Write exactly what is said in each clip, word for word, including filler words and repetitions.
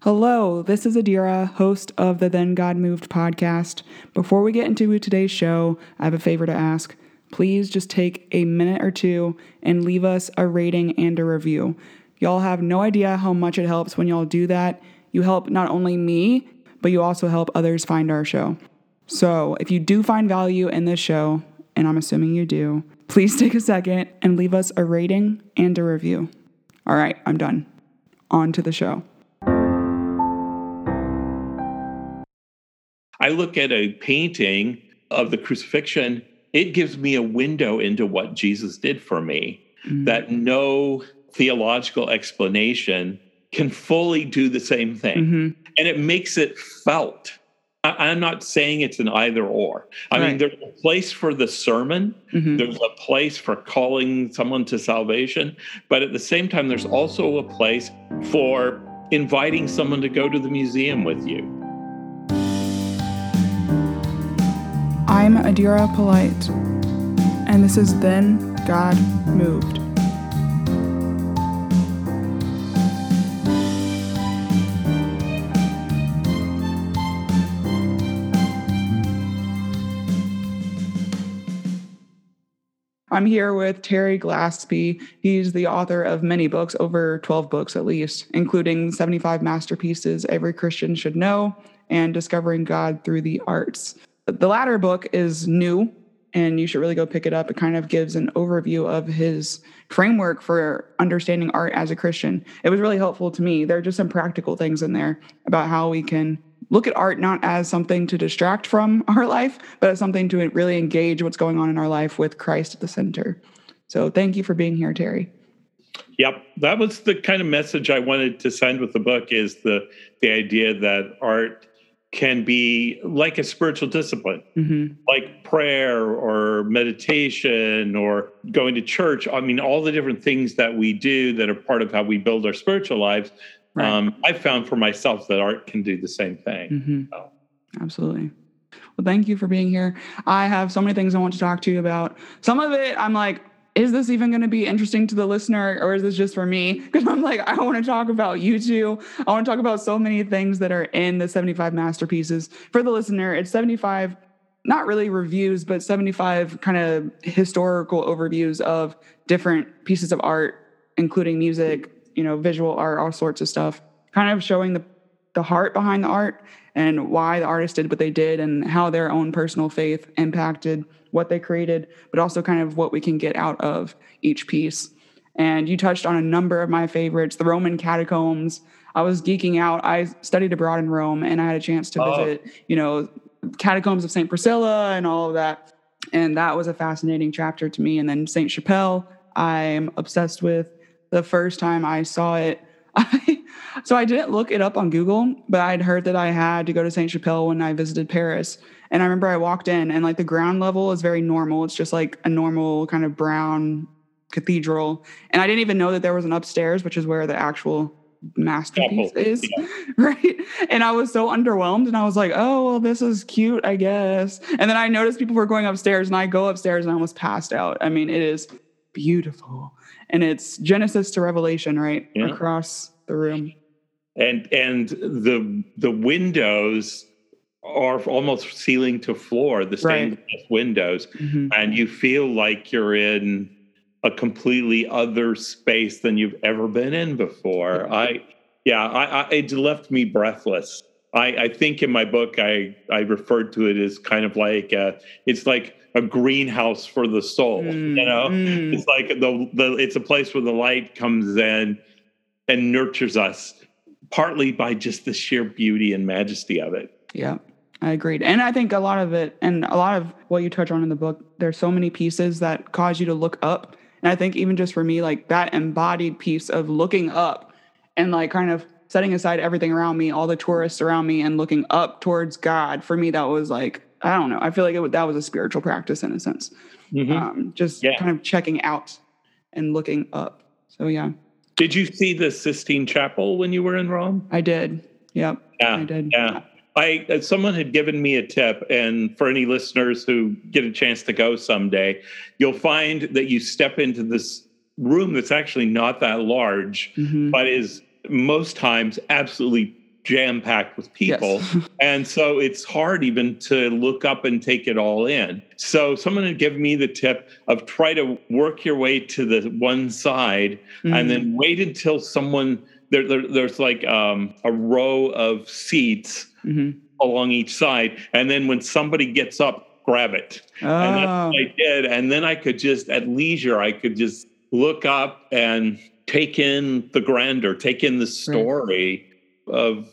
Hello, this is Adira, host of the Then God Moved podcast. Before we get into today's show, I have a favor to ask. Please just take a minute or two and leave us a rating and a review. Y'all have no idea how much it helps when y'all do that. You help not only me, but you also help others find our show. So if you do find value in this show, and I'm assuming you do, please take a second and leave us a rating and a review. All right, I'm done. On to the show. I look at a painting of the crucifixion, it gives me a window into what Jesus did for me, mm-hmm. that no theological explanation can fully do the same thing. Mm-hmm. And it makes it felt. I, I'm not saying it's an either or. I right. mean, there's a place for the sermon. Mm-hmm. There's a place for calling someone to salvation. But at the same time, there's also a place for inviting someone to go to the museum with you. I'm Adira Polite, and this is Then God Moved. I'm here with Terry Glaspie. He's the author of many books, over twelve books at least, including seventy-five Masterpieces Every Christian Should Know and Discovering God Through the Arts. The latter book is new, and you should really go pick it up. It kind of gives an overview of his framework for understanding art as a Christian. It was really helpful to me. There are just some practical things in there about how we can look at art not as something to distract from our life, but as something to really engage what's going on in our life with Christ at the center. So thank you for being here, Terry. Yep, that was the kind of message I wanted to send with the book, is the the idea that art can be like a spiritual discipline, mm-hmm. like prayer or meditation or going to church. I mean, all the different things that we do that are part of how we build our spiritual lives. Right. Um, I found for myself that art can do the same thing. Mm-hmm. So. Absolutely. Well, thank you for being here. I have so many things I want to talk to you about. Some of it, I'm like, is this even going to be interesting to the listener, or is this just for me? Because I'm like, I want to talk about you two. I want to talk about so many things that are in the seventy-five Masterpieces. For the listener, it's seventy-five, not really reviews, but seventy-five kind of historical overviews of different pieces of art, including music, you know, visual art, all sorts of stuff, kind of showing the, the heart behind the art and why the artist did what they did and how their own personal faith impacted what they created, but also kind of what we can get out of each piece. And you touched on a number of my favorites, the Roman catacombs. I was geeking out. I studied abroad in Rome, and I had a chance to oh. visit, you know, catacombs of Saint Priscilla and all of that. And that was a fascinating chapter to me. And then Saint Chapelle, I'm obsessed with. The first time I saw it, I, so I didn't look it up on Google, but I'd heard that I had to go to Saint Chapelle when I visited Paris. And I remember I walked in, and like the ground level is very normal. It's just like a normal kind of brown cathedral. And I didn't even know that there was an upstairs, which is where the actual masterpiece Chapel. is. Yeah. Right. And I was so underwhelmed, and I was like, oh, well, this is cute, I guess. And then I noticed people were going upstairs, and I go upstairs and I almost passed out. I mean, it is beautiful. And it's Genesis to Revelation, right? Yeah. Across the room. And and the the windows are almost ceiling to floor, the stained glass right. windows. Mm-hmm. And you feel like you're in a completely other space than you've ever been in before. Yeah. I yeah, I, I it left me breathless. I, I think in my book I I referred to it as kind of like a, it's like a greenhouse for the soul. Mm, you know, mm. It's like the the it's a place where the light comes in and nurtures us, partly by just the sheer beauty and majesty of it. Yeah, I agreed. And I think a lot of it, and a lot of what you touch on in the book, there's so many pieces that cause you to look up. And I think even just for me, like that embodied piece of looking up and like kind of setting aside everything around me, all the tourists around me, and looking up towards God, for me, that was like, I don't know. I feel like it, that was a spiritual practice in a sense. Mm-hmm. Um, just yeah. kind of checking out and looking up. So, yeah. Did you see the Sistine Chapel when you were in Rome? I did. Yep. Yeah, I did. Yeah. I someone had given me a tip, and for any listeners who get a chance to go someday, you'll find that you step into this room that's actually not that large, mm-hmm. but is most times absolutely jam-packed with people. Yes. And so it's hard even to look up and take it all in. So someone had given me the tip of try to work your way to the one side mm. and then wait until someone, there, there, there's like um, a row of seats mm-hmm. along each side. And then when somebody gets up, grab it. Oh. And that's what I did. And then I could just, at leisure, I could just look up and take in the grandeur, take in the story right. of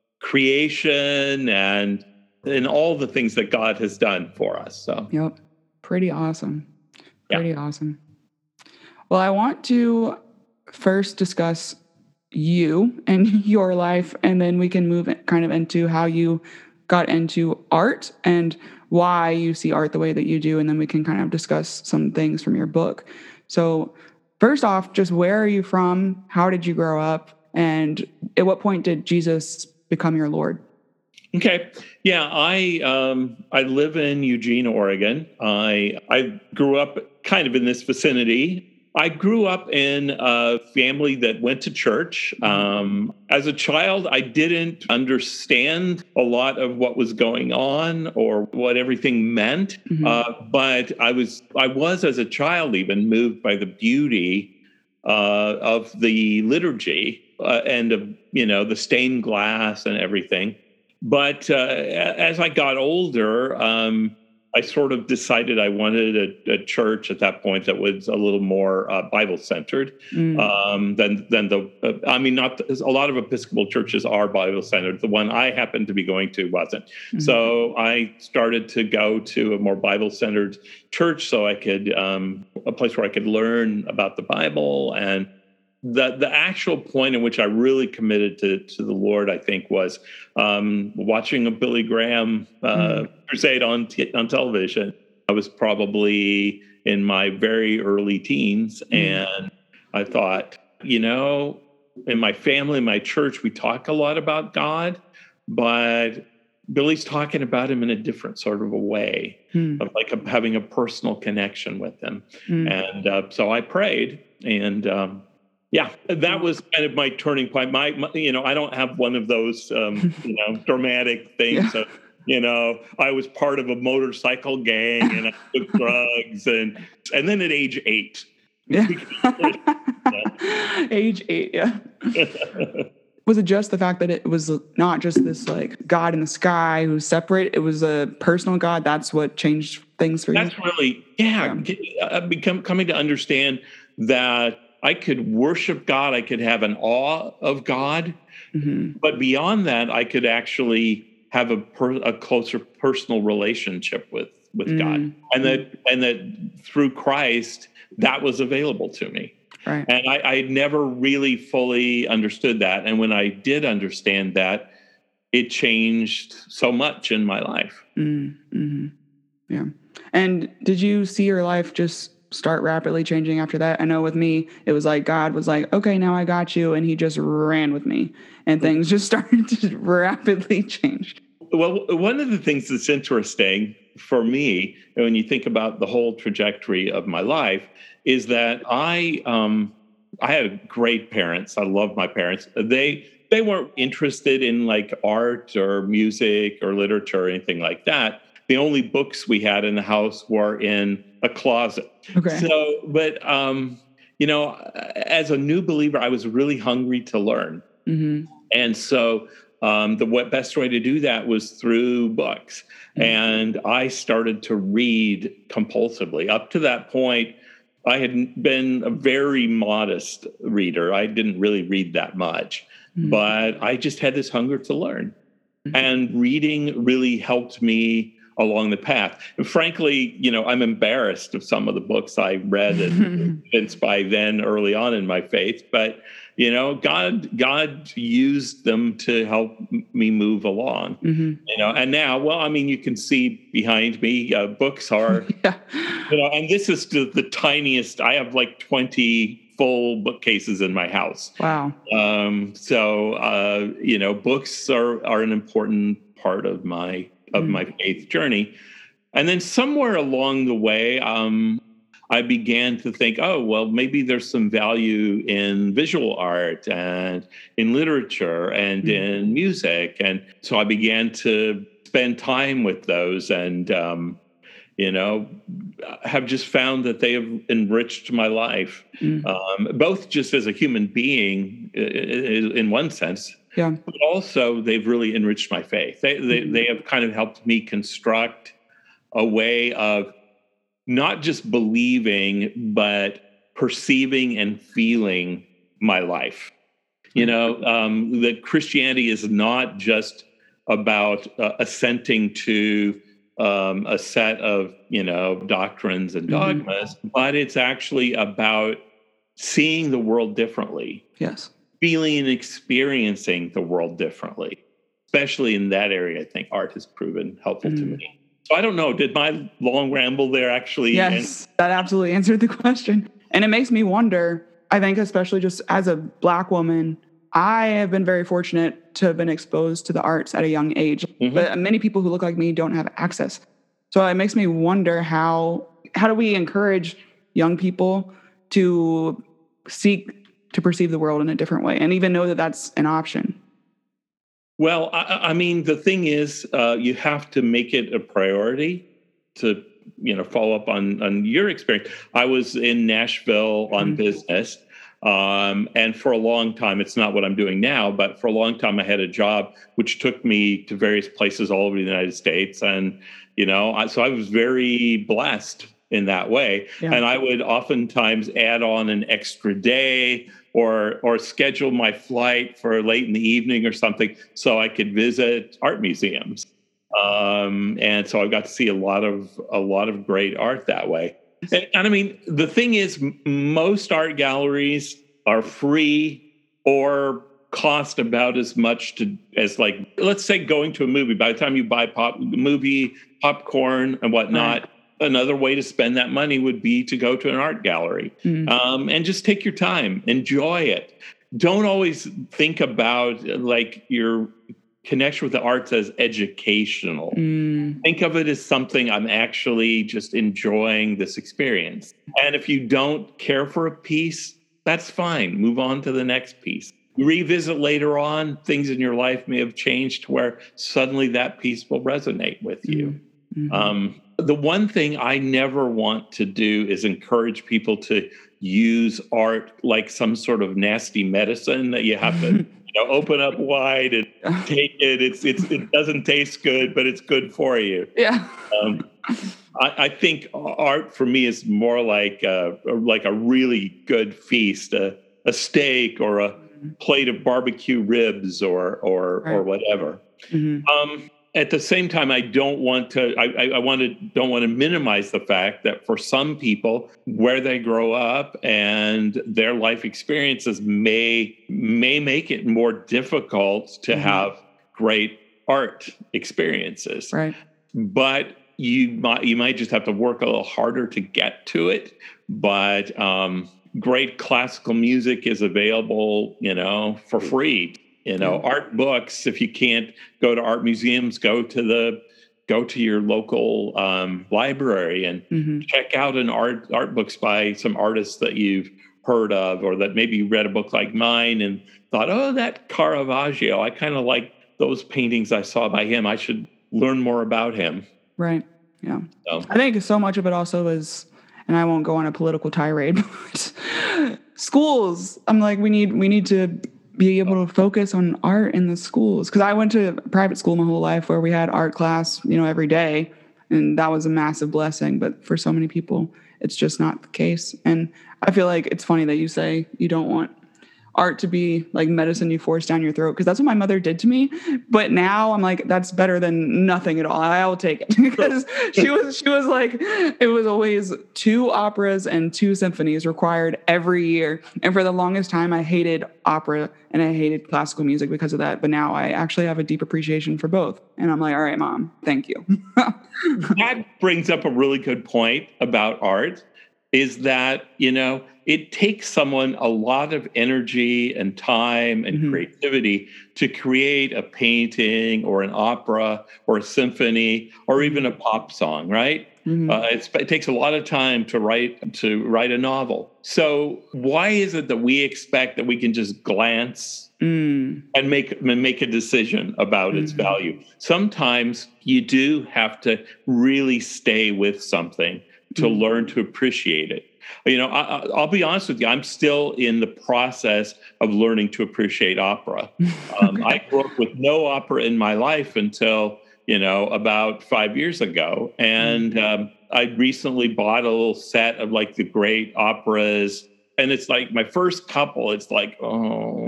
creation and and all the things that God has done for us. So, yep, pretty awesome, pretty yeah. awesome. Well, I want to first discuss you and your life, and then we can move kind of into how you got into art and why you see art the way that you do, and then we can kind of discuss some things from your book. So first off, just where are you from? How did you grow up? And at what point did Jesus become your Lord? Okay. Yeah, I um, I live in Eugene, Oregon. I I grew up kind of in this vicinity. I grew up in a family that went to church. Um, as a child, I didn't understand a lot of what was going on or what everything meant. Mm-hmm. Uh, but I was, I was as a child even moved by the beauty uh, of the liturgy uh, and of, you know, the stained glass and everything. But uh, as I got older, um, I sort of decided I wanted a, a church at that point that was a little more uh, Bible-centered mm. um, than than the. Uh, I mean, not a lot of Episcopal churches are Bible-centered. The one I happened to be going to wasn't. Mm. So I started to go to a more Bible-centered church, so I could um, a place where I could learn about the Bible. And the the actual point in which I really committed to to the Lord, I think, was um, watching a Billy Graham uh, mm. crusade on t- on television. I was probably in my very early teens, mm. and I thought, you know, in my family, in my church, we talk a lot about God, but Billy's talking about him in a different sort of a way, mm. of like a, having a personal connection with him. Mm. And uh, so I prayed, and um, yeah, that was kind of my turning point. My, my, you know, I don't have one of those, um, you know, dramatic things. Yeah. Of, you know, I was part of a motorcycle gang and I took drugs, and and then at age eight, yeah, age eight, yeah. Was it just the fact that it was not just this like God in the sky who's separate? It was a personal God. That's what changed things for you. That's really, yeah, yeah. I've become coming to understand that I could worship God. I could have an awe of God. Mm-hmm. But beyond that, I could actually have a, per, a closer personal relationship with, with mm-hmm. God. And that, and that through Christ, that was available to me. Right. And I, I never really fully understood that. And when I did understand that, it changed so much in my life. Mm-hmm. Yeah. And did you see your life just start rapidly changing after that? I know with me, it was like God was like, okay, now I got you. And he just ran with me and things just started to rapidly change. Well, one of the things that's interesting for me, when you think about the whole trajectory of my life, is that I um, I had great parents. I love my parents. They they weren't interested in like art or music or literature or anything like that. The only books we had in the house were in a closet. Okay. So, but, um, you know, as a new believer, I was really hungry to learn. Mm-hmm. And so um, the best way to do that was through books. Mm-hmm. And I started to read compulsively. Up to that point, I had been a very modest reader. I didn't really read that much, mm-hmm. but I just had this hunger to learn. Mm-hmm. And reading really helped me along the path. And frankly, you know, I'm embarrassed of some of the books I read and convinced by then early on in my faith, but you know, God, God used them to help me move along, mm-hmm. you know, and now, well, I mean, you can see behind me, uh, books are, yeah. you know, and this is the, the tiniest. I have like twenty full bookcases in my house. Wow. Um, so, uh, you know, books are, are an important part of my of my faith journey. And then somewhere along the way, um, I began to think, oh, well, maybe there's some value in visual art and in literature and mm-hmm. in music. And so I began to spend time with those and, um, you know, have just found that they have enriched my life, mm. um, both just as a human being in one sense, yeah. but also they've really enriched my faith. They, they, mm. they have kind of helped me construct a way of not just believing, but perceiving and feeling my life. You know, um, that Christianity is not just about uh, assenting to um, a set of, you know, doctrines and dogmas, mm-hmm. but it's actually about seeing the world differently. Yes. Feeling and experiencing the world differently. Especially in that area, I think art has proven helpful mm. to me. So I don't know, did my long ramble there actually? Yes, end? That absolutely answered the question. And it makes me wonder, I think especially just as a Black woman, I have been very fortunate to have been exposed to the arts at a young age, mm-hmm. but many people who look like me don't have access. So it makes me wonder how, how do we encourage young people to seek to perceive the world in a different way and even know that that's an option? Well, I, I mean, the thing is, uh, you have to make it a priority to, you know, follow up on, on your experience. I was in Nashville on mm-hmm. business. Um, and for a long time, it's not what I'm doing now, but for a long time, I had a job which took me to various places all over the United States. And, you know, I, so I was very blessed in that way. Yeah. And I would oftentimes add on an extra day or or schedule my flight for late in the evening or something so I could visit art museums. Um, and so I got to see a lot of a lot of great art that way. And, and I mean, the thing is, m- most art galleries are free or cost about as much to as like, let's say going to a movie. By the time you buy pop movie popcorn and whatnot, right. Another way to spend that money would be to go to an art gallery mm. um, and just take your time, enjoy it. Don't always think about like your connection with the arts as educational. Mm. Think of it as something I'm actually just enjoying this experience. And if you don't care for a piece, that's fine. Move on to the next piece. Revisit later on. Things in your life may have changed to where suddenly that piece will resonate with you. Mm-hmm. Um, the one thing I never want to do is encourage people to use art like some sort of nasty medicine that you have to you know, open up wide and take it. It's it's it doesn't taste good, but it's good for you. Yeah. Um, I, I think art for me is more like a, like a really good feast, a, a steak or a plate of barbecue ribs or or right. or whatever. Mm-hmm. Um, At the same time, I don't want to. I, I, I want to don't want to minimize the fact that for some people, where they grow up and their life experiences may may make it more difficult to mm-hmm. have great art experiences. Right. But you might you might just have to work a little harder to get to it. But um, great classical music is available, you know, for free. You know, yeah. art books, if you can't go to art museums, go to the go to your local um, library and mm-hmm. check out an art art books by some artists that you've heard of, or that maybe you read a book like mine and thought, oh, that Caravaggio, I kind of like those paintings I saw by him. I should learn more about him. Right. Yeah. So. I think so much of it also is, and I won't go on a political tirade, but schools. I'm like, we need we need to be able to focus on art in the schools. Because I went to private school my whole life where we had art class, you know, every day. And that was a massive blessing. But for so many people, it's just not the case. And I feel like it's funny that you say you don't want art to be like medicine you force down your throat, because that's what my mother did to me. But now I'm like, that's better than nothing at all. I will take it because she was she was like, it was always two operas and two symphonies required every year. And for the longest time, I hated opera and I hated classical music because of that. But now I actually have a deep appreciation for both. And I'm like, all right, Mom, thank you. That brings up a really good point about art. is that, you know, it takes someone a lot of energy and time and mm-hmm. creativity to create a painting or an opera or a symphony or even a pop song, right? Mm-hmm. Uh, it's, it takes a lot of time to write to write a novel. So why is it that we expect that we can just glance mm. and make and make a decision about mm-hmm. its value? Sometimes you do have to really stay with something to mm-hmm. learn to appreciate it. You know, I, I'll be honest with you. I'm still in the process of learning to appreciate opera. Um, okay. I grew up with no opera in my life until, you know, about five years ago. And um, I recently bought a little set of like the great operas. And it's like my first couple, it's like, oh,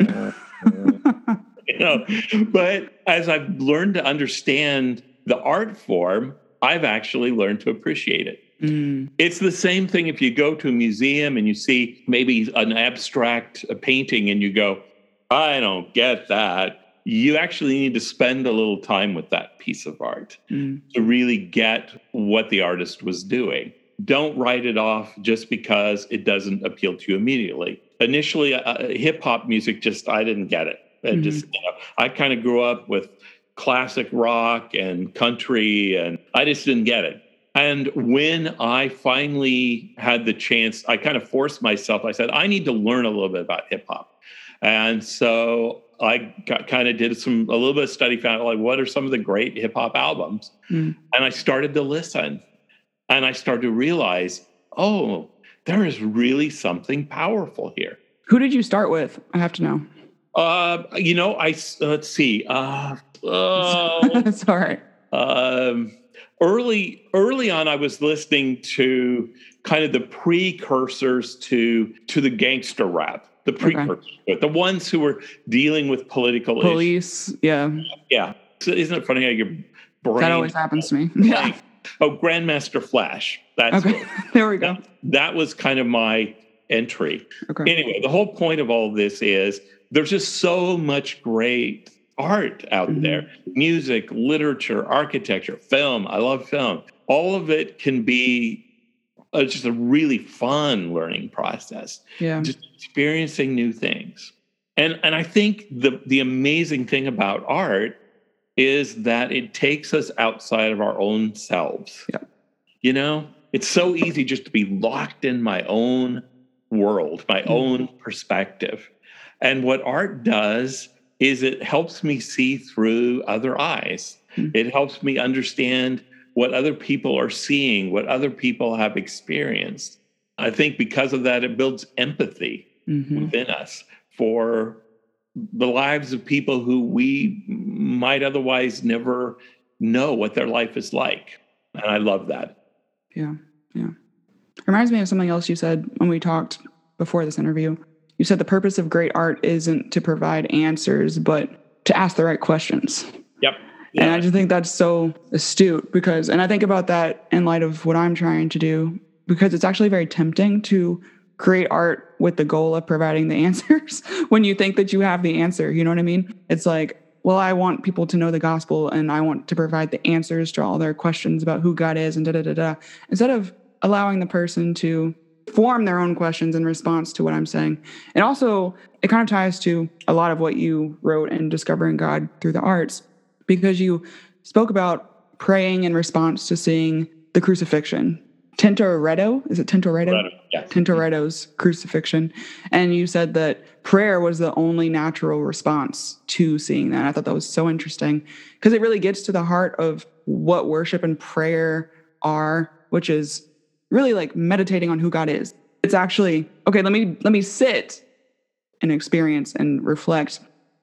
you know. But as I've learned to understand the art form, I've actually learned to appreciate it. Mm. It's the same thing if you go to a museum and you see maybe an abstract painting and you go, I don't get that. You actually need to spend a little time with that piece of art mm. to really get what the artist was doing. Don't write it off just because it doesn't appeal to you immediately. Initially, uh, hip hop music, just, I didn't get it. And mm-hmm. just, you know, I kind of grew up with classic rock and country, and I just didn't get it. And when I finally had the chance, I kind of forced myself. I said, I need to learn a little bit about hip hop. And so I got, kind of did some a little bit of study, found out like what are some of the great hip hop albums, mm. and I started to listen, and I started to realize, oh, there is really something powerful here. Who did you start with? I have to know. Uh, you know, I let's see. Uh, uh, That's all right. Um, early, early on, I was listening to kind of the precursors to to the gangster rap. The precursors, okay. the ones who were dealing with political Police, issues. yeah. Yeah. So isn't it funny how your brain... That always happens to me. Yeah. Like, oh, Grandmaster Flash. That's okay. There we go. That, that was kind of my entry. Okay. Anyway, the whole point of all of this is there's just so much great art out mm-hmm. there. Music, literature, architecture, film. I love film. All of it can be uh, just a really fun learning process. Yeah. Just experiencing new things. And and I think the the amazing thing about art is that it takes us outside of our own selves. Yeah. You know, it's so easy just to be locked in my own world, my mm-hmm. own perspective. And what art does is it helps me see through other eyes. Mm-hmm. It helps me understand what other people are seeing, what other people have experienced. I think because of that, it builds empathy mm-hmm. within us for the lives of people who we might otherwise never know what their life is like. And I love that. Yeah, yeah. It reminds me of something else you said when we talked before this interview. You said the purpose of great art isn't to provide answers, but to ask the right questions. Yep. Yeah. And I just think that's so astute because, and I think about that in light of what I'm trying to do, because it's actually very tempting to create art with the goal of providing the answers when you think that you have the answer. You know what I mean? It's like, well, I want people to know the gospel and I want to provide the answers to all their questions about who God is and da da da da. Instead of allowing the person to form their own questions in response to what I'm saying. And also, it kind of ties to a lot of what you wrote in Discovering God Through the Arts, because you spoke about praying in response to seeing the crucifixion. Tintoretto, is it Tintoretto? Tintoretto, yes. Tintoretto's crucifixion. And you said that prayer was the only natural response to seeing that. I thought that was so interesting because it really gets to the heart of what worship and prayer are, which is really like meditating on who God is. It's actually, okay, let me let me sit and experience and reflect.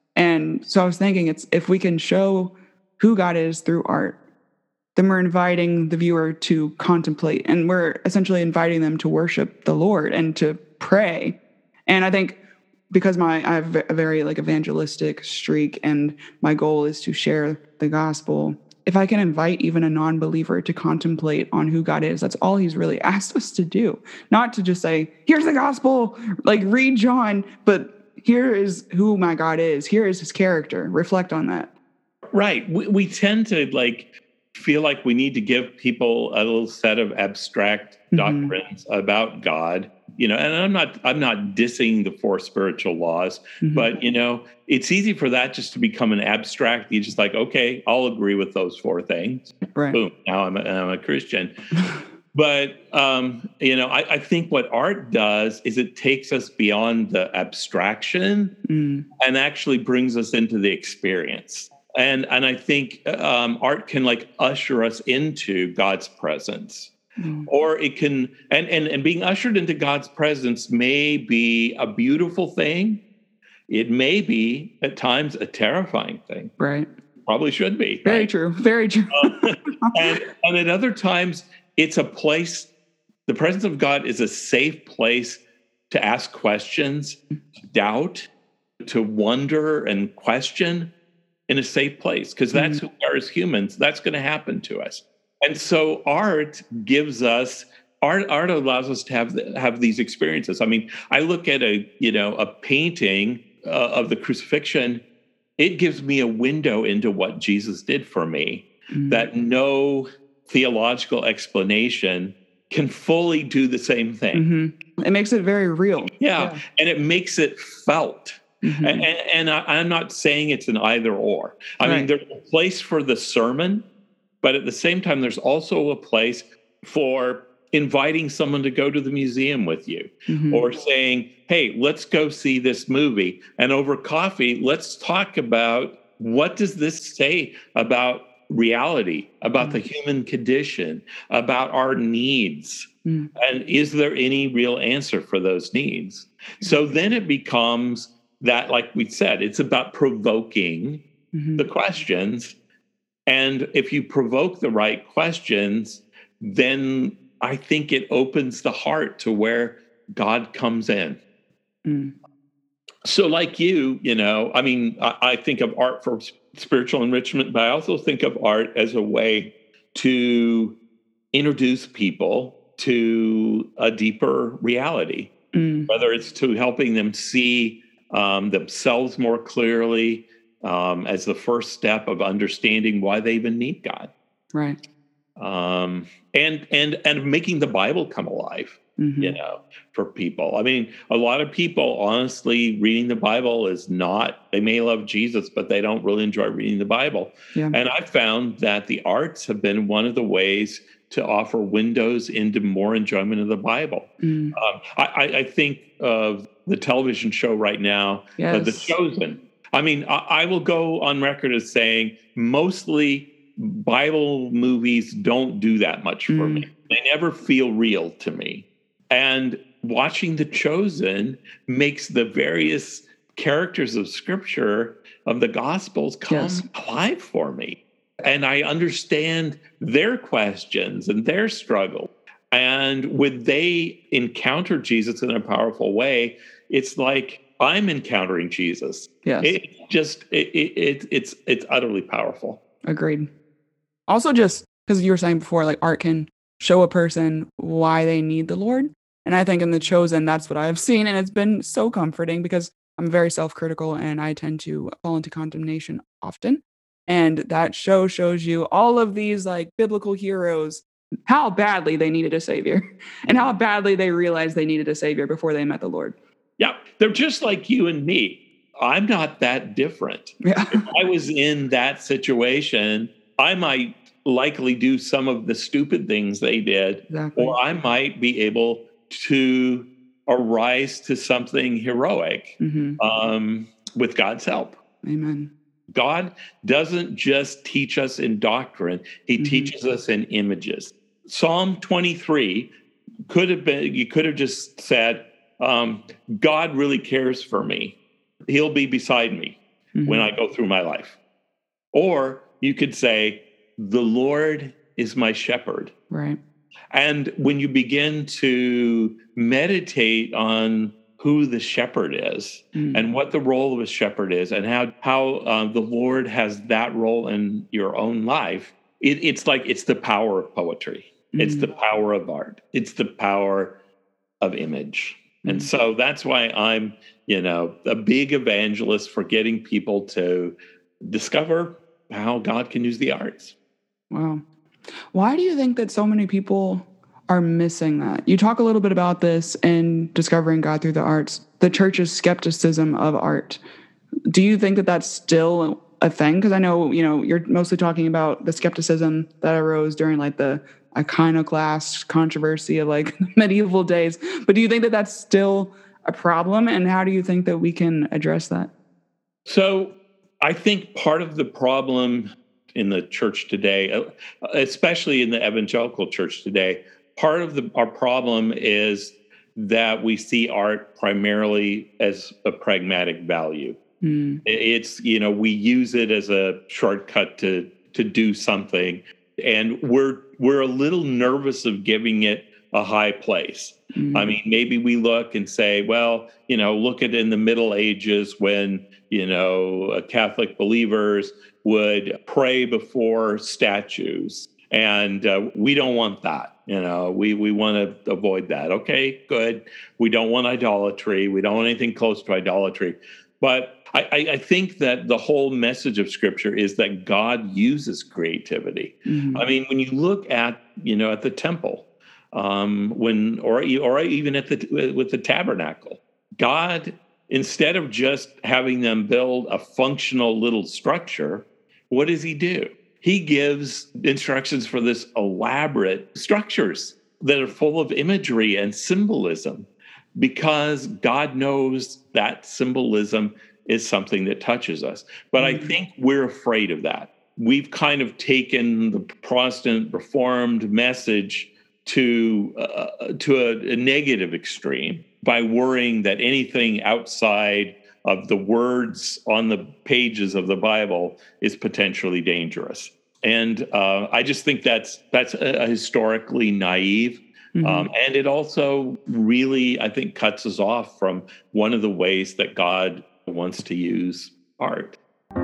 And so I was thinking, it's if we can show who God is through art, then we're inviting the viewer to contemplate, and we're essentially inviting them to worship the Lord and to pray. And I think because my I have a very like evangelistic streak, and my goal is to share the gospel. If I can invite even a non-believer to contemplate on who God is, that's all he's really asked us to do. Not to just say, here's the gospel, like read John, but here is who my God is. Here is his character. Reflect on that. Right. We, we tend to like feel like we need to give people a little set of abstract mm-hmm. doctrines about God. You know, and I'm not I'm not dissing the four spiritual laws, mm-hmm. but you know, it's easy for that just to become an abstract. You just like, okay, I'll agree with those four things. Right. Boom. Now I'm a, I'm a Christian. But um, you know, I, I think what art does is it takes us beyond the abstraction mm. and actually brings us into the experience. And and I think um, art can like usher us into God's presence. Mm. Or it can, and, and, and being ushered into God's presence may be a beautiful thing. It may be at times a terrifying thing. Right. Probably should be. Very right? true. Very true. um, and, and at other times, it's a place, the presence of God is a safe place to ask questions, to doubt, to wonder and question in a safe place, because that's mm. who we are as humans. That's going to happen to us. And so art gives us, art art allows us to have have these experiences. I mean, I look at a, you know, a painting uh, of the crucifixion, it gives me a window into what Jesus did for me mm-hmm. that no theological explanation can fully do the same thing. Mm-hmm. It makes it very real. Yeah, yeah. And it makes it felt. Mm-hmm. And, and, and I, I'm not saying it's an either or. I right. mean, there's a place for the sermon, but at the same time, there's also a place for inviting someone to go to the museum with you mm-hmm. or saying, hey, let's go see this movie. And over coffee, let's talk about what does this say about reality, about mm-hmm. the human condition, about our needs. Mm-hmm. And is there any real answer for those needs? Mm-hmm. So then it becomes that, like we said, it's about provoking mm-hmm. the questions. And if you provoke the right questions, then I think it opens the heart to where God comes in. Mm. So like you, you know, I mean, I, I think of art for spiritual enrichment, but I also think of art as a way to introduce people to a deeper reality, mm. whether it's to helping them see um, themselves more clearly, Um, as the first step of understanding why they even need God, right? Um, and and and making the Bible come alive, mm-hmm. you know, for people. I mean, a lot of people, honestly, reading the Bible is not. They may love Jesus, but they don't really enjoy reading the Bible. Yeah. And I've found that the arts have been one of the ways to offer windows into more enjoyment of the Bible. Mm. Um, I, I think of the television show right now, yes. uh, The Chosen. I mean, I, I will go on record as saying mostly Bible movies don't do that much for mm. me. They never feel real to me. And watching The Chosen makes the various characters of Scripture, of the Gospels, come yes. alive for me. And I understand their questions and their struggle. And when they encounter Jesus in a powerful way, it's like, I'm encountering Jesus. Yes. It just, it, it, it's, it's utterly powerful. Agreed. Also just because you were saying before, like art can show a person why they need the Lord. And I think in The Chosen, that's what I've seen. And it's been so comforting because I'm very self-critical and I tend to fall into condemnation often. And that show shows you all of these like biblical heroes, how badly they needed a savior and how badly they realized they needed a savior before they met the Lord. Yeah, they're just like you and me. I'm not that different. Yeah. If I was in that situation, I might likely do some of the stupid things they did, exactly. or I might be able to arise to something heroic mm-hmm. um, with God's help. Amen. God doesn't just teach us in doctrine, he mm-hmm. teaches us in images. Psalm twenty-three could have been, you could have just said, um, God really cares for me. He'll be beside me mm-hmm. when I go through my life. Or you could say, the Lord is my shepherd. Right. And when you begin to meditate on who the shepherd is mm. and what the role of a shepherd is and how, how uh, the Lord has that role in your own life, it, it's like it's the power of poetry. Mm. It's the power of art. It's the power of image. Mm. And so that's why I'm, you know, a big evangelist for getting people to discover how God can use the arts. Wow. Why do you think that so many people are missing that? You talk a little bit about this in Discovering God Through the Arts, the church's skepticism of art. Do you think that that's still a thing? Because I know, you know, you're mostly talking about the skepticism that arose during like the iconoclast controversy of like medieval days. But do you think that that's still a problem? And how do you think that we can address that? So I think part of the problem in the church today, especially in the evangelical church today, part of the, our problem is that we see art primarily as a pragmatic value. Mm. It's, you know, we use it as a shortcut to to do something, and we're we're a little nervous of giving it a high place. Mm. I mean, maybe we look and say, well, you know, look at in the Middle Ages when, you know, Catholic believers would pray before statues. And uh, we don't want that. You know, we, we want to avoid that. Okay, good. We don't want idolatry. We don't want anything close to idolatry. But I, I think that the whole message of Scripture is that God uses creativity. Mm-hmm. I mean, when you look at, you know, at the temple, um, when or or even at the with the tabernacle, God, instead of just having them build a functional little structure, what does he do? He gives instructions for this elaborate structures that are full of imagery and symbolism, because God knows that symbolism is something that touches us. But mm-hmm. I think we're afraid of that. We've kind of taken the Protestant Reformed message to uh, to a, a negative extreme by worrying that anything outside of the words on the pages of the Bible is potentially dangerous. And uh, I just think that's that's a, a historically naive. Mm-hmm. Um, and it also really, I think, cuts us off from one of the ways that God wants to use art.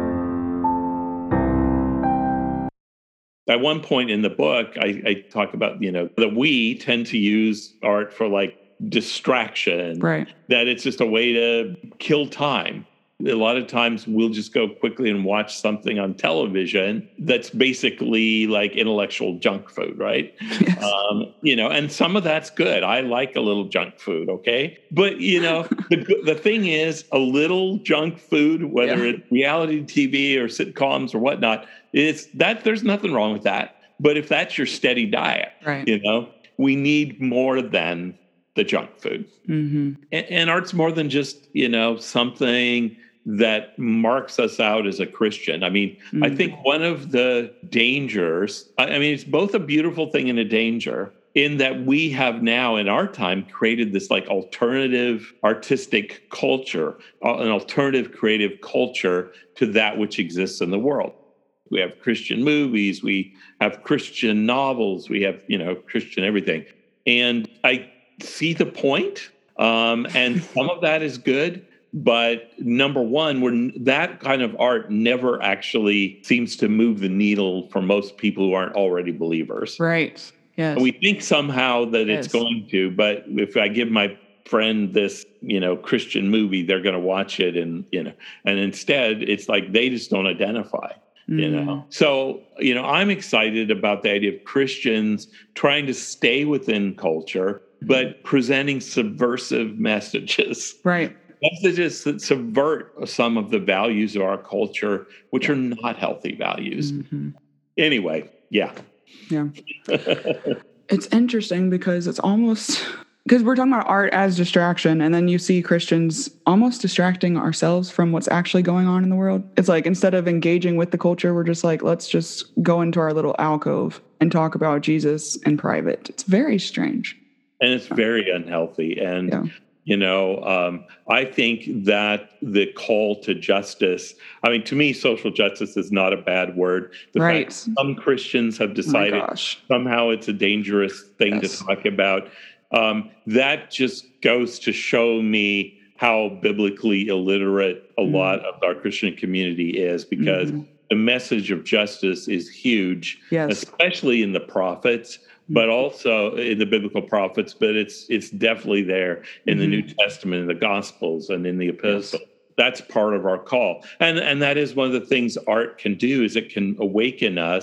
At one point in the book, I, I talk about, you know, that we tend to use art for like distraction, right? That it's just a way to kill time. A lot of times we'll just go quickly and watch something on television that's basically like intellectual junk food, right? Yes. Um, you know, and some of that's good. I like a little junk food, okay? But, you know, the the thing is, a little junk food, whether yeah. it's reality T V or sitcoms or whatnot, it's that there's nothing wrong with that. But if that's your steady diet, right. you know, we need more than the junk food. Mm-hmm. And, and art's more than just, you know, something that marks us out as a Christian. I mean, mm-hmm. I think one of the dangers, I, I mean, it's both a beautiful thing and a danger in that we have now in our time created this like alternative artistic culture, uh, an alternative creative culture to that which exists in the world. We have Christian movies, we have Christian novels, we have, you know, Christian everything. And I see the point, um, and some of that is good. But number one, we're, that kind of art never actually seems to move the needle for most people who aren't already believers. Right. Yes. And we think somehow that yes. it's going to, but if I give my friend this, you know, Christian movie, they're going to watch it, and you know, and instead, it's like they just don't identify. Mm. You know, so you know, I'm excited about the idea of Christians trying to stay within culture, but presenting subversive messages. Right. Messages that subvert some of the values of our culture, which are not healthy values. Mm-hmm. Anyway, yeah. Yeah. It's interesting because it's almost, because we're talking about art as distraction, and then you see Christians almost distracting ourselves from what's actually going on in the world. It's like, instead of engaging with the culture, we're just like, let's just go into our little alcove and talk about Jesus in private. It's very strange. And it's very unhealthy. And yeah. You know, um, I think that the call to justice, I mean, to me, social justice is not a bad word. The right. fact some Christians have decided oh somehow it's a dangerous thing yes. to talk about, um, that just goes to show me how biblically illiterate a mm. lot of our Christian community is, because mm-hmm. the message of justice is huge, yes. especially in the prophets. But also in the biblical prophets, but it's it's definitely there in mm-hmm. the New Testament, in the Gospels, and in the Epistles. Yes. That's part of our call, and and that is one of the things art can do, is it can awaken us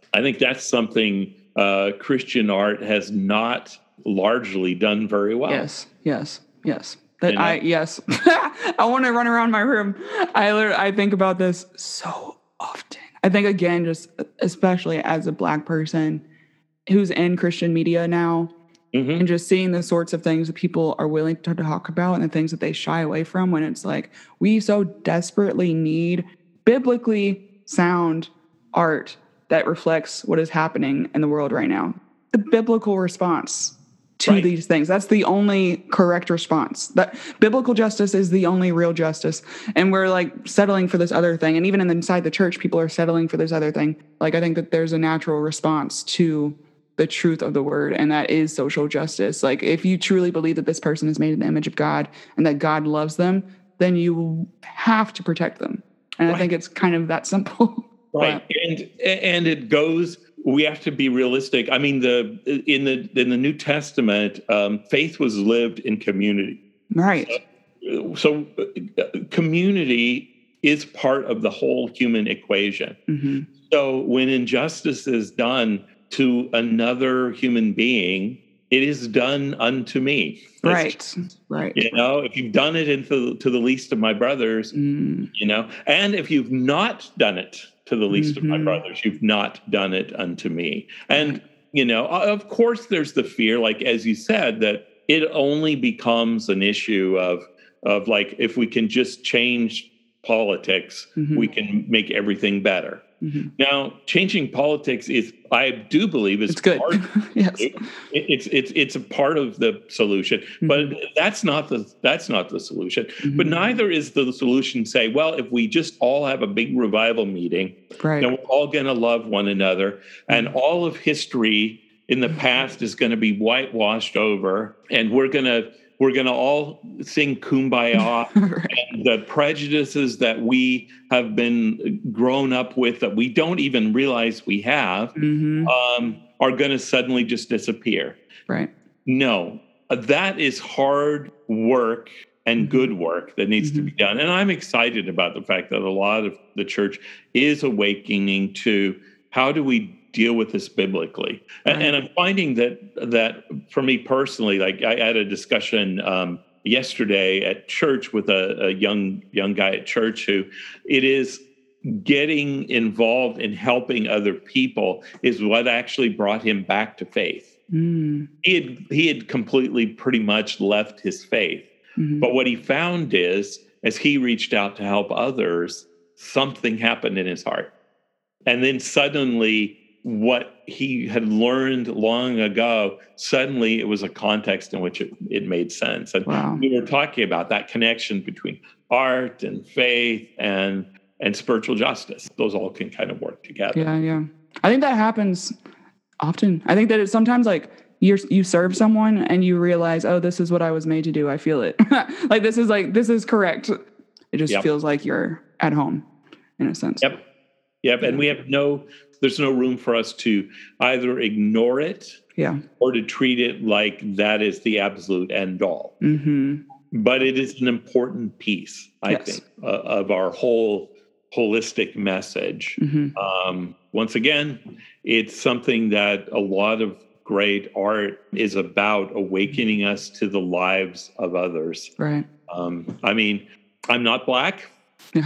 I think that's something uh, Christian art has not largely done very well. Yes, yes, yes. That You know? I yes. I want to run around my room. I literally, I think about this so often. I think again, just especially as a Black person who's in Christian media now, mm-hmm. and just seeing the sorts of things that people are willing to talk about and the things that they shy away from, when it's like we so desperately need biblically sound art that reflects what is happening in the world right now. The biblical response to right. these things. That's the only correct response. That biblical justice is the only real justice. And we're like settling for this other thing. And even inside the church, people are settling for this other thing. Like, I think that there's a natural response to the truth of the word, and that is social justice. Like, if you truly believe that this person is made in the image of God and that God loves them, then you have to protect them. And right. I think it's kind of that simple. Right. But, and and it goes, we have to be realistic. I mean, the in the in the New Testament, um, faith was lived in community. Right. So, so uh, community is part of the whole human equation. Mm-hmm. So when injustice is done to another human being, it is done unto me. Right, right. You know, if you've done it into, to the least of my brothers, mm. you know, and if you've not done it to the least mm-hmm. of my brothers, you've not done it unto me. And, right. you know, of course, there's the fear, like, as you said, that it only becomes an issue of, of like, if we can just change politics, mm-hmm. we can make everything better. Mm-hmm. Now, changing politics is, I do believe, is it's good. Part yes, it, it's it's it's a part of the solution, mm-hmm. but that's not the that's not the solution. Mm-hmm. But neither is the solution. Say, well, if we just all have a big revival meeting, right. then we're all going to love one another, mm-hmm. and all of history in the past is going to be whitewashed over, and we're going to. We're going to all sing Kumbaya, right. and the prejudices that we have been grown up with that we don't even realize we have mm-hmm. um, are going to suddenly just disappear. Right. No, that is hard work and mm-hmm. good work that needs mm-hmm. to be done. And I'm excited about the fact that a lot of the church is awakening to how do we deal with this biblically. And, right. and I'm finding that that for me personally, like I had a discussion um, yesterday at church with a, a young young guy at church who it is getting involved in helping other people is what actually brought him back to faith. Mm. He had he had completely pretty much left his faith. Mm-hmm. But what he found is, as he reached out to help others, something happened in his heart. And then suddenly what he had learned long ago, suddenly it was a context in which it, it made sense. And wow. we were talking about that connection between art and faith and and spiritual justice. Those all can kind of work together. Yeah, yeah. I think that happens often. I think that it's sometimes like you you serve someone and you realize, oh, this is what I was made to do. I feel it. Like this is like this is correct. It just yep. feels like you're at home in a sense. Yep. Yep. And we have no There's no room for us to either ignore it yeah. or to treat it like that is the absolute end all. Mm-hmm. But it is an important piece, I yes. think, uh, of our whole holistic message. Mm-hmm. Um, once again, it's something that a lot of great art is about, awakening us to the lives of others. Right. Um, I mean, I'm not Black. Yeah.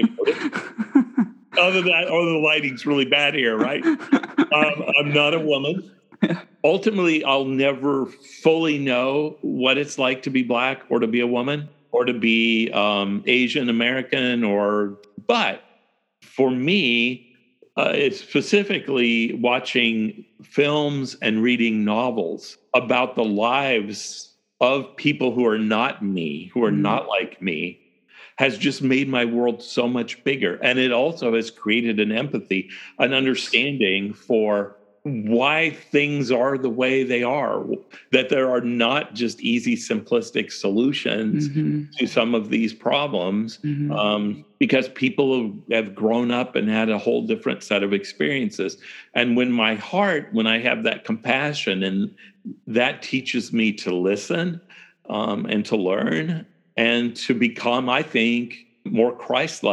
Other than that, oh, the lighting's really bad here, right? um, I'm not a woman. Yeah. Ultimately, I'll never fully know what it's like to be Black or to be a woman or to be um, Asian American or, but for me, uh, it's specifically watching films and reading novels about the lives of people who are not me, who are mm. not like me, has just made my world so much bigger. And it also has created an empathy, an understanding for why things are the way they are, that there are not just easy, simplistic solutions mm-hmm. to some of these problems, mm-hmm. um, because people have grown up and had a whole different set of experiences. And when my heart, when I have that compassion, and that teaches me to listen um, and to learn, and to become, I think, more Christ-like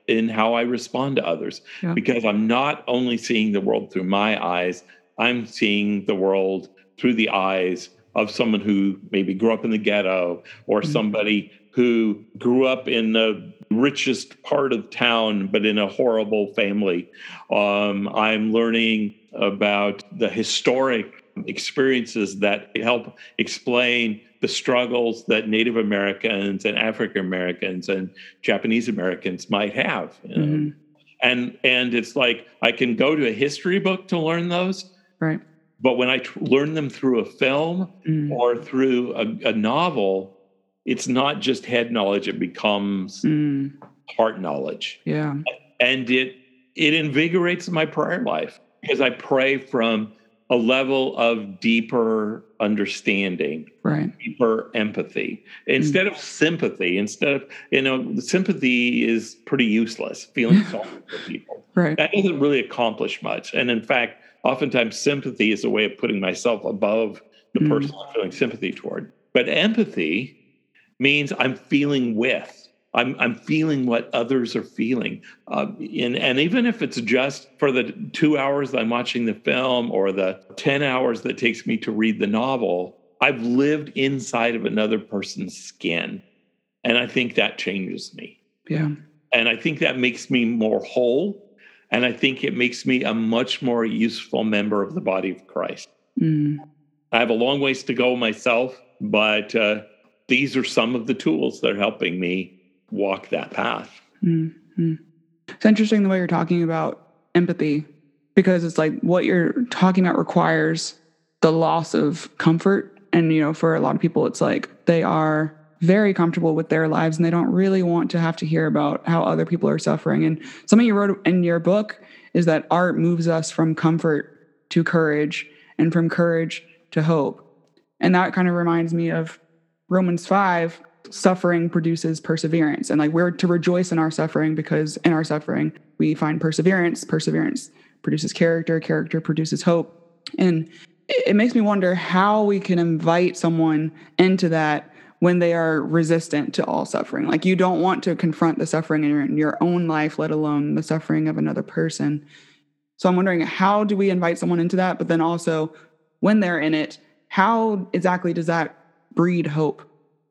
in how I respond to others, yeah. because I'm not only seeing the world through my eyes, I'm seeing the world through the eyes of someone who maybe grew up in the ghetto, or mm-hmm. somebody who grew up in the richest part of town, but in a horrible family. Um, I'm learning about the historic experiences that help explain the struggles that Native Americans and African Americans and Japanese Americans might have. You know? Mm-hmm. And and it's like I can go to a history book to learn those. Right. But when I tr- learn them through a film mm. or through a, a novel, it's not just head knowledge, it becomes mm. heart knowledge. Yeah. And it it invigorates my prayer life, because I pray from a level of deeper understanding, right. deeper empathy, instead mm. of sympathy. Instead of, you know, sympathy is pretty useless, feeling sorry for people. Right. That doesn't really accomplish much. And in fact, oftentimes sympathy is a way of putting myself above the mm. person I'm feeling sympathy toward. But empathy means I'm feeling with. I'm I'm feeling what others are feeling. Uh, and, and even if it's just for the two hours that I'm watching the film or the ten hours that it takes me to read the novel, I've lived inside of another person's skin. And I think that changes me. Yeah. And I think that makes me more whole. And I think it makes me a much more useful member of the body of Christ. Mm. I have a long ways to go myself, but uh, these are some of the tools that are helping me walk that path. Mm-hmm. It's interesting the way you're talking about empathy, because it's like what you're talking about requires the loss of comfort. And, you know, for a lot of people, it's like they are very comfortable with their lives and they don't really want to have to hear about how other people are suffering. And something you wrote in your book is that art moves us from comfort to courage and from courage to hope. And that kind of reminds me of Romans five, suffering produces perseverance. And like we're to rejoice in our suffering because in our suffering, we find perseverance. Perseverance produces character. Character produces hope. And it makes me wonder how we can invite someone into that when they are resistant to all suffering. Like you don't want to confront the suffering in your, in your own life, let alone the suffering of another person. So I'm wondering, how do we invite someone into that? But then also when they're in it, how exactly does that breed hope?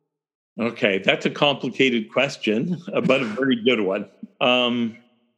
Okay, that's a complicated question, but a very good one. Um,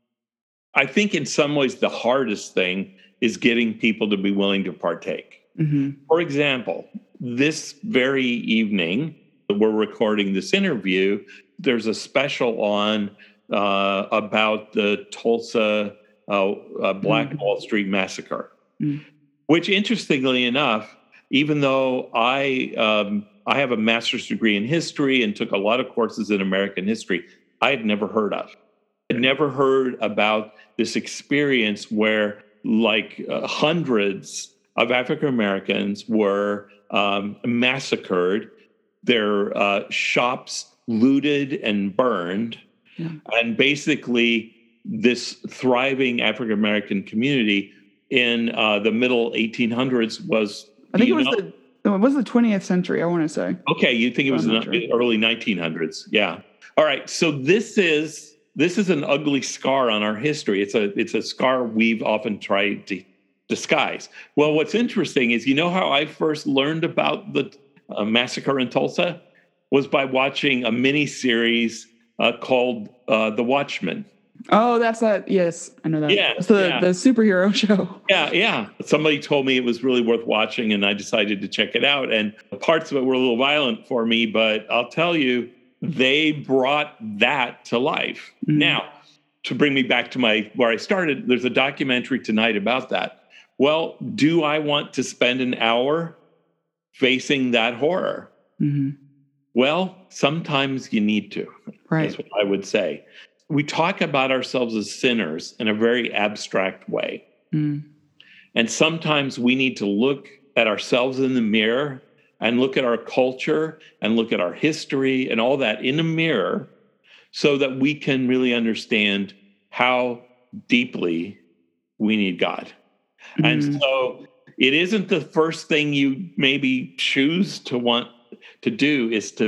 I think in some ways the hardest thing is getting people to be willing to partake. Mm-hmm. For example, this very evening, we're recording this interview, there's a special on uh, about the Tulsa uh, uh, Black mm-hmm. Wall Street Massacre, mm-hmm. which interestingly enough, even though I... Um, I have a master's degree in history and took a lot of courses in American history, I had never heard of. I'd never heard about this experience where like uh, hundreds of African Americans were um, massacred, their uh, shops looted and burned, yeah. and basically this thriving African American community in uh, the middle eighteen hundreds was... I think it was know? the... It was the twentieth century, I want to say. Okay, you think it was the sure. early nineteen hundreds. Yeah. All right. So this is this is an ugly scar on our history. It's a it's a scar we've often tried to disguise. Well, what's interesting is, you know how I first learned about the uh, massacre in Tulsa was by watching a mini series uh, called uh, The Watchmen. Oh, that's that. Yes, I know that. Yeah, it's the, yeah. the superhero show. Yeah, yeah. Somebody told me it was really worth watching, and I decided to check it out. And parts of it were a little violent for me, but I'll tell you, they brought that to life. Mm-hmm. Now, to bring me back to my where I started, there's a documentary tonight about that. Well, do I want to spend an hour facing that horror? Mm-hmm. Well, sometimes you need to. Right. That's what I would say. We talk about ourselves as sinners in a very abstract way. Mm. And sometimes we need to look at ourselves in the mirror and look at our culture and look at our history and all that in a mirror so that we can really understand how deeply we need God. Mm. And so it isn't the first thing you maybe choose to want to do is to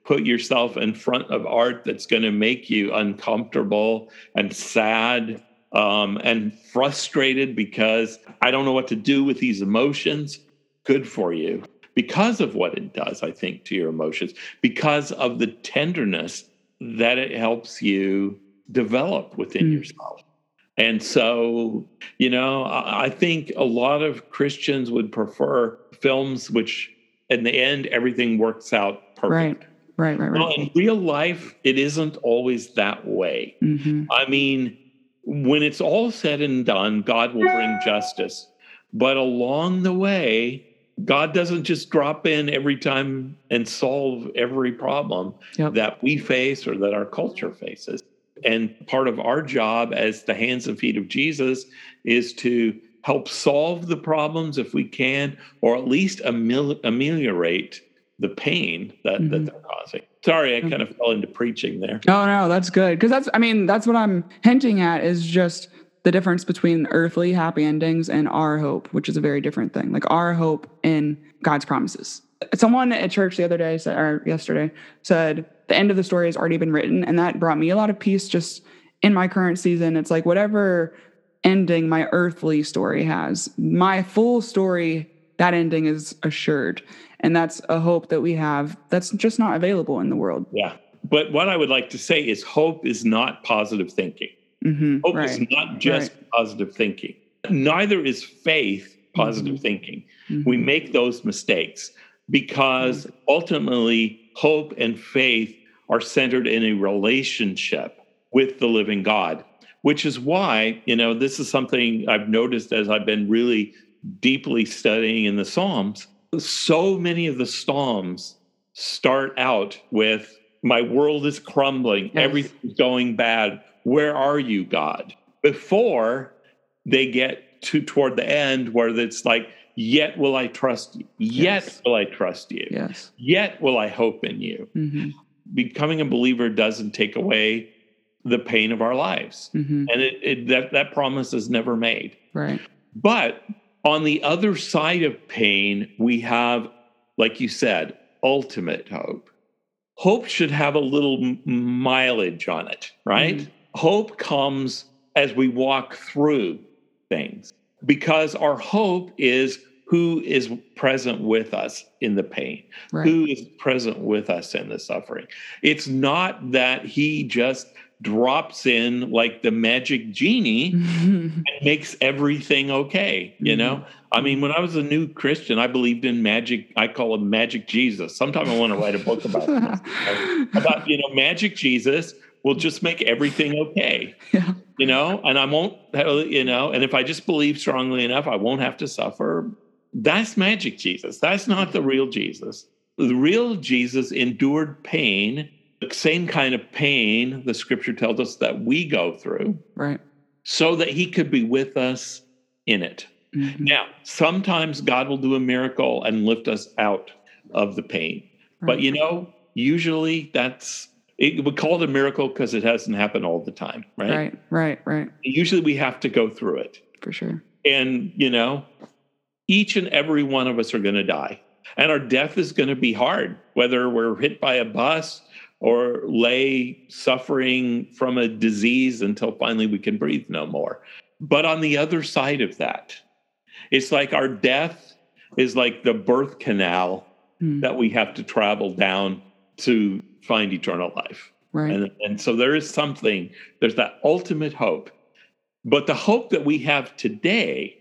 put yourself in front of art that's going to make you uncomfortable and sad um, and frustrated because I don't know what to do with these emotions, good for you. Because of what it does, I think, to your emotions, because of the tenderness that it helps you develop within mm. yourself. And so, you know, I think a lot of Christians would prefer films which, in the end, everything works out perfect. Right, right, right, right. Well, in real life, it isn't always that way. Mm-hmm. I mean, when it's all said and done, God will bring justice. But along the way, God doesn't just drop in every time and solve every problem yep. that we face or that our culture faces. And part of our job as the hands and feet of Jesus is to help solve the problems if we can, or at least amel- ameliorate the pain that, mm-hmm. that they're causing. Sorry, I kind of fell into preaching there. Oh, no, that's good. Because that's, I mean, that's what I'm hinting at is just the difference between earthly happy endings and our hope, which is a very different thing. Like our hope in God's promises. Someone at church the other day, said, or yesterday, said the end of the story has already been written. And that brought me a lot of peace just in my current season. It's like whatever ending my earthly story has, my full story, that ending is assured. And that's a hope that we have that's just not available in the world. Yeah. But what I would like to say is hope is not positive thinking. Mm-hmm. Hope right. is not just right. positive thinking. Neither is faith positive mm-hmm. thinking. Mm-hmm. We make those mistakes because mm-hmm. ultimately hope and faith are centered in a relationship with the living God, which is why, you know, this is something I've noticed as I've been really deeply studying in the Psalms. So many of the Psalms start out with, my world is crumbling, yes. everything's going bad. Where are you, God? Before they get to toward the end where it's like, yet will I trust you. Yet yes. will I trust you. Yes. Yet will I hope in you. Mm-hmm. Becoming a believer doesn't take away the pain of our lives. Mm-hmm. And it, it that, that promise is never made. Right. But on the other side of pain, we have, like you said, ultimate hope. Hope should have a little mileage on it, right? Mm-hmm. Hope comes as we walk through things because our hope is who is present with us in the pain, right. who is present with us in the suffering. It's not that he just drops in like the magic genie mm-hmm. and makes everything okay. You know, mm-hmm. I mean, when I was a new Christian, I believed in magic. I call him Magic Jesus. Sometime I want to write a book about this, about, you know, Magic Jesus will just make everything okay. Yeah. You know, and I won't, you know, and if I just believe strongly enough, I won't have to suffer. That's Magic Jesus. That's not the real Jesus. The real Jesus endured pain, the same kind of pain the scripture tells us that we go through, right? So that he could be with us in it. Mm-hmm. Now, sometimes God will do a miracle and lift us out of the pain. Right. But, you know, usually that's, it, we call it a miracle because it hasn't happened all the time, right? Right, right, right. Usually we have to go through it. For sure. And, you know, each and every one of us are going to die. And our death is going to be hard, whether we're hit by a bus or lay suffering from a disease until finally we can breathe no more. But on the other side of that, it's like our death is like the birth canal mm. that we have to travel down to find eternal life. Right. And, and so there is something, there's that ultimate hope. But the hope that we have today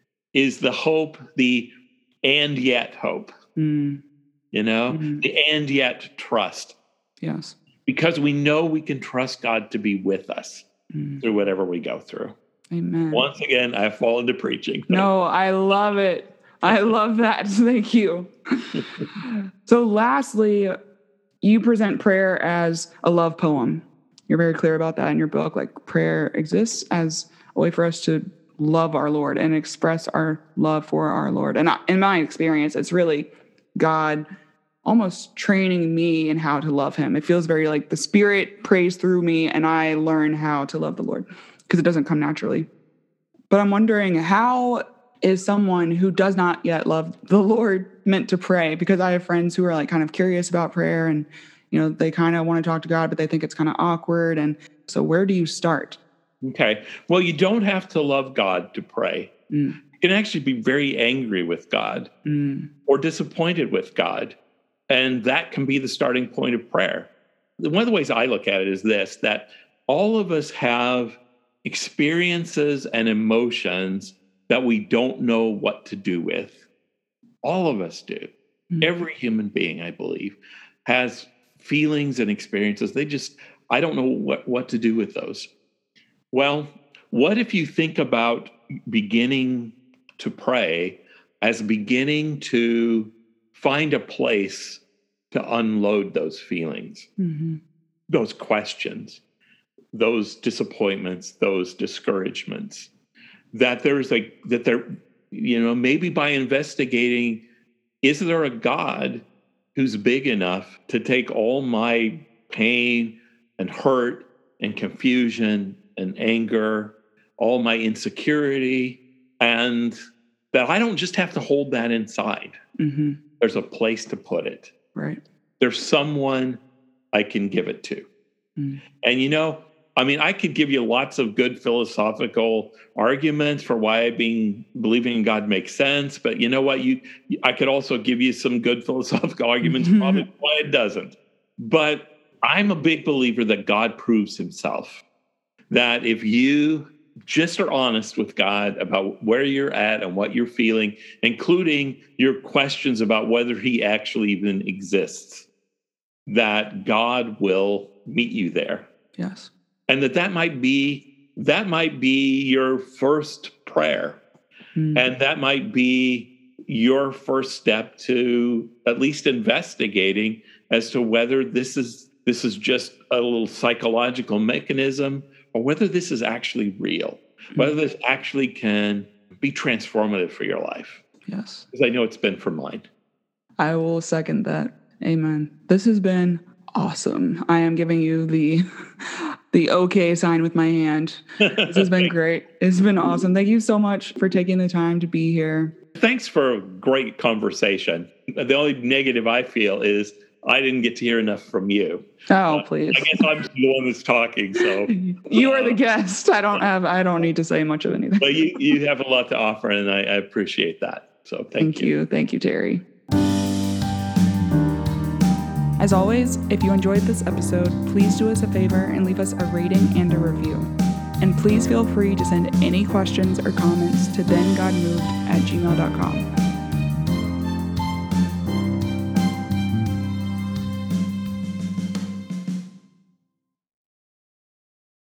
is the hope, the and yet hope, mm. you know, mm-hmm. the and yet trust. Yes. Because we know we can trust God to be with us mm. through whatever we go through. Amen. Once again, I've fallen to preaching. No, I love it. I love that. Thank you. So lastly, you present prayer as a love poem. You're very clear about that in your book. Like prayer exists as a way for us to love our Lord and express our love for our Lord. And I, in my experience, it's really God almost training me in how to love him. It feels very like the Spirit prays through me and I learn how to love the Lord because it doesn't come naturally. But I'm wondering, how is someone who does not yet love the Lord meant to pray? Because I have friends who are like kind of curious about prayer and, you know, they kind of want to talk to God, but they think it's kind of awkward. And so where do you start? Okay. Well, you don't have to love God to pray. Mm. You can actually be very angry with God mm. or disappointed with God. And that can be the starting point of prayer. One of the ways I look at it is this, that all of us have experiences and emotions that we don't know what to do with. All of us do. Mm. Every human being, I believe, has feelings and experiences. They just, I don't know what, what to do with those. Well, what if you think about beginning to pray as beginning to find a place to unload those feelings, mm-hmm. those questions, those disappointments, those discouragements, that there's a, that there, you know, maybe by investigating, is there a God who's big enough to take all my pain and hurt and confusion and anger, all my insecurity, and that I don't just have to hold that inside. Mm-hmm. There's a place to put it. Right. There's someone I can give it to. Mm. And, you know, I mean, I could give you lots of good philosophical arguments for why being believing in God makes sense. But you know what? You, I could also give you some good philosophical arguments probably why it doesn't. But I'm a big believer that God proves himself. That if you just are honest with God about where you're at and what you're feeling, including your questions about whether he actually even exists, that God will meet you there. Yes. And that that might be, that might be your first prayer. Mm. And that might be your first step to at least investigating as to whether this is, this is just a little psychological mechanism or whether this is actually real, mm. whether this actually can be transformative for your life. Yes. Because I know it's been for mine. I will second that. Amen. This has been awesome. I am giving you the the okay sign with my hand. This has been great. It's been awesome. Thank you so much for taking the time to be here. Thanks for a great conversation. The only negative I feel is I didn't get to hear enough from you. Oh, uh, please. I guess I'm the one that's talking. So you are the guest. I don't have. I don't need to say much of anything. But you, you have a lot to offer, and I, I appreciate that. So thank, thank you. you. Thank you, Terry. As always, if you enjoyed this episode, please do us a favor and leave us a rating and a review. And please feel free to send any questions or comments to then god moved at gmail dot com.